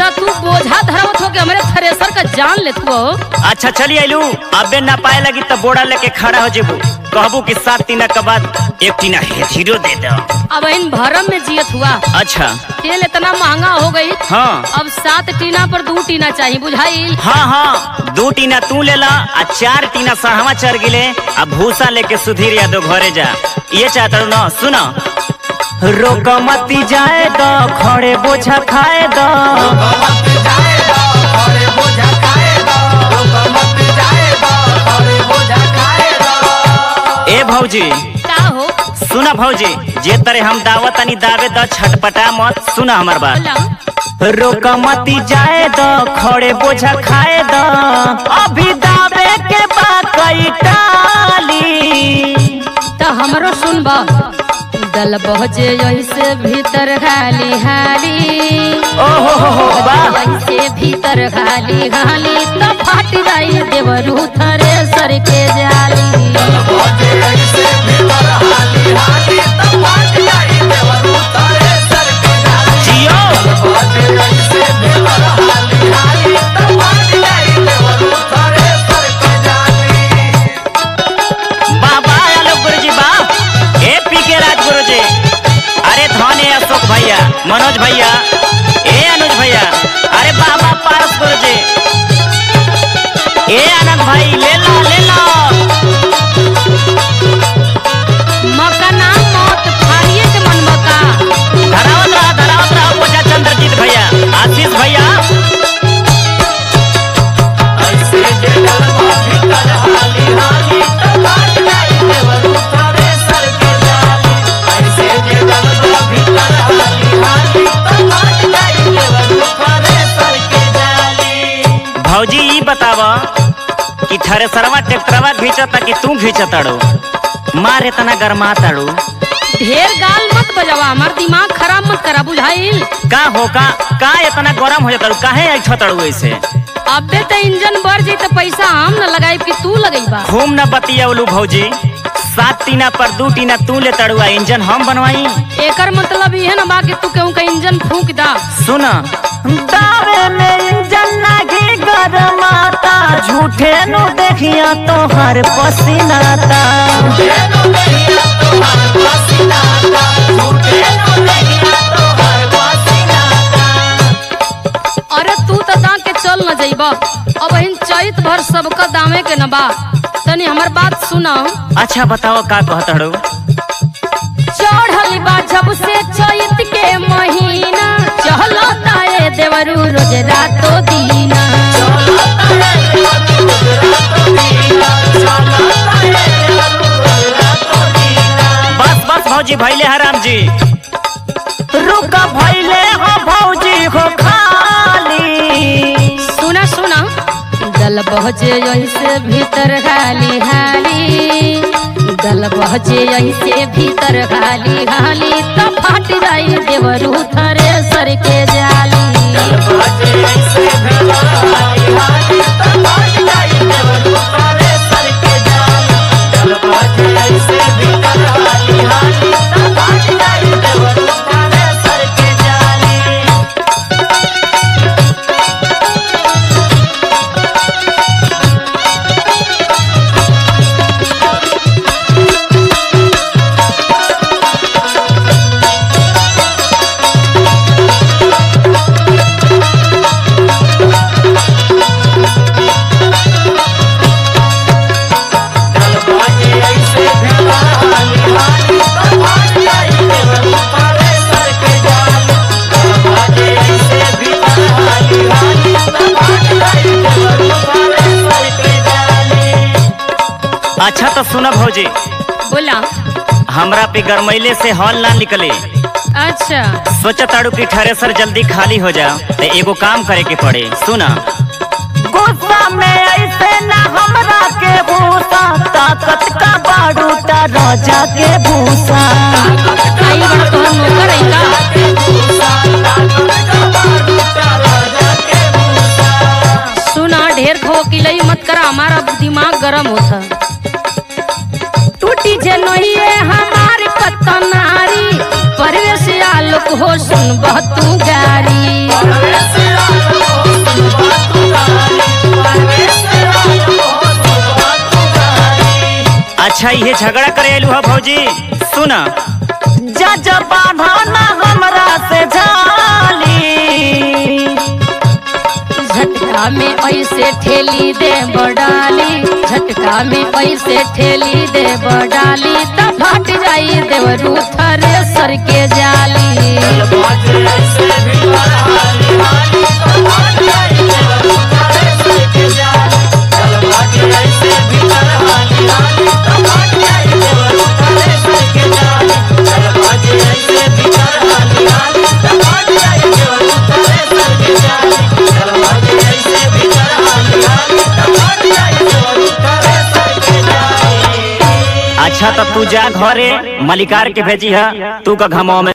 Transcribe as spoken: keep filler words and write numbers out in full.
तो तू बोझा धरवत हो के हमरे थ्रेसर का जान लेत हो। अच्छा चली आइलू, अबे ना पाए लगी तब बोड़ा लेके खड़ा हो जेबू, कहबू कि सात टीना के बाद एक टीना हीरो दे दो। अब इन भरम में जियत हुआ। अच्छा तेल इतना महंगा हो गई। हाँ अब सात टीना पर दो टीना चाहिए, बुझाई। हाँ हाँ दो टीना तू ले ला आ चार टीना सहवा चढ़ गिले आ भूसा लेके सुधीर यादव घरे जा। ये चाहता हूँ ना, सुना रोक मती जाए दो खड़े बोझा खाए दो। ए भौजी का हो? सुना भौजी, जे तरे हम दावत नहीं दावे द छटपटा मत, सुना हमार बात। रोक मती जाए दो खड़े बोझा खाए दो, अभी दावे के बाकई टाली। तो हमरो सुनबा, दल बहजे ऐसे भीतर खाली हाली। ओहो हो हो वाह, ऐसे भीतर खाली खाली तो फट जाई देवरू थ्रेसर के जाली। भैया मनोज भैया, ए अनुज भैया, अरे बाबा पारस गुरु जी, ए आनंद भाई ले लो ले लो। मका नाम मौत फाड़िए के मन मका। धरावत रहा धरावत रहा बोझा चंद्रजीत भैया, आशीष भैया। भौजी ई बतावा कि थ्रेसरवा ट्रैक्टरवा घींचता कि तू घींचताड़ो? मार इतना गरमा ताड़ो। ढेर गाल मत बजावा, हमार दिमाग खराब मत करा, बुझाइल। का हो का का इतना गरम हो जाताड़ो, काहे ऐठताड़ो ऐसे? अबे तो इंजन बढ़ जाई तो पैसा हम न लगाई कि तू लगईबा। खूब न बतियावलू भौजी, सात टीना पर दो टीना तू ले तड़ुआ, इंजन हम बनवाई। एकर मतलब ये न बा कि तू केहू का इंजन फूंक दा। सुना दावे में इंजन लागी गरमाता, झूठे नु देखिया तो हर पसीनाता। अरे तू तो दा के चल न जाइबा, अब इन चैत भर सबका दामे के न बा। तनी हमर बात सुना। अच्छा बताओ का कहतड़ो? चढ़ल बा जब से चैत के महीना, चलो ताए देवरू रोज रातो दीना। बस बस भौजी भैले हराम जी, रुका भैले हो भौजी हो खाली। सुना सुना, दल बहजे ऐसे भीतर खाली हाली, दल बहजे ऐसे भीतर खाली हाली तो फट जाई देवरू थ्रेसर के जाली। अच्छा तो सुना भौजी, बोला। हमरा पे गरमैले से हॉल ना निकले। अच्छा सोचा ताड़ू की थ्रेसर जल्दी खाली हो जा, तो एगो काम करे के पड़े। सुना गुस्सा में ऐसे ना हमरा के भूसा, ताकत का बारूटा राजा के भूसा। आई बड़ा तो नौकर है का? सुना ढेर खो किलई मत करा, हमारा दिमाग गरम होता। टूटी जे नहीं हमार कतनारी, परवेश आलोक हो सुन तू गारी। अच्छा ये झगड़ा करे आलू है भौजी, सुना जज बांधाना हमरा से झाली, झटका में ऐसे ठेली दे बडाली, झटका में ऐसे ठेली दे बडाली, तब फट जाई देवरू थ्रेसर के जाली। अच्छा तो तू जा घरे मलिकार के भेजी है, तू का घमाओ में